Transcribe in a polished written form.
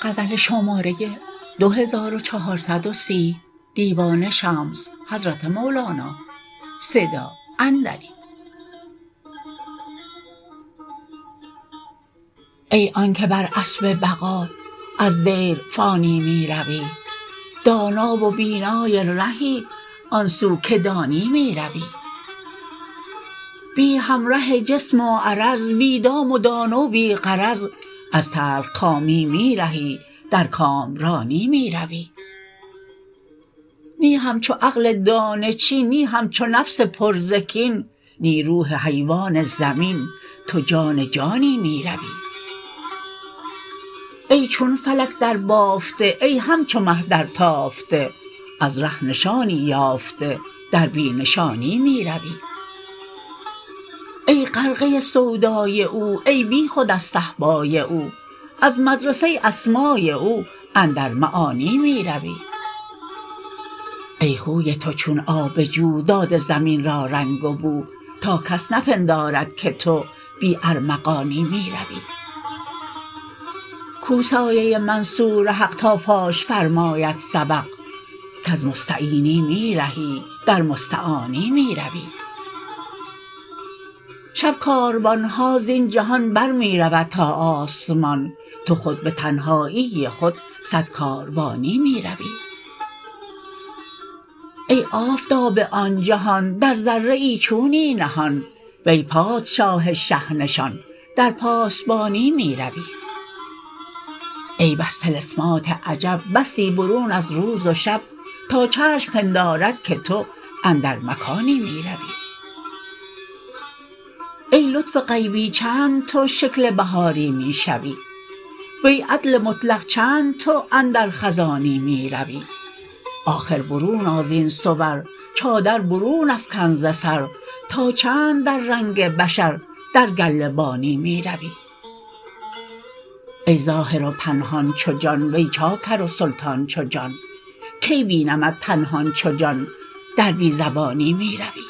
غزل شماره 2430 دیوان شمس حضرت مولانا صدا اندری. ای آنکه بر اسب بقا از دیر فانی می روی، دانا و بینای رهی آن سو که دانی می روی. بی همره جسم و عرض، بی دام و دانه و بی غرض، از تلخکامی می رهی در کامرانی می روی. نی همچو عقل دانه چین، نی همچو نفس پر ز کین، نی روح حیوان زمین، تو جان جانی می روی. ای چون فلک در بافته، ای همچو مه در تافته، از ره نشانی یافته در بی نشانی می روی. ای غرقه سودای او، ای بیخود از صهبای او، از مدرسه اسمای او اندر معانی می روی. ای خوی تو چون آب جو، داده زمین را رنگ و بو، تا کس نپندارد که تو بی ارمغانی می روی. کو سایه منصور حق تا فاش فرماید سبق، کز مستعینی می رهی در مستعانی می روی. شب کاروان ها زین جهان بر می رود تا آسمان، تو خود به تنهایی خود صد کاروانی می روی. ای آفتاب آن جهان، در ذره ای چونی نهان، وی پادشاه شه نشان در پاسبانی می روی. ای بس طلسمات عجب، بستی برون از روز و شب، تا چشم پندارد که تو اندر مکانی می روی. ای لطف غیبی چند تو شکل بهاری می شوی، وی عدل مطلق چند تو اندر خزانی می روی. آخر برون آ زین صور، چادر برون افکن ز سر، تا چند در رنگ بشر در گله بانی می روی. ای ظاهر و پنهان چو جان، وی چاکر و سلطان چو جان، کی بینمت پنهان چو جان در بی زبانی می روی.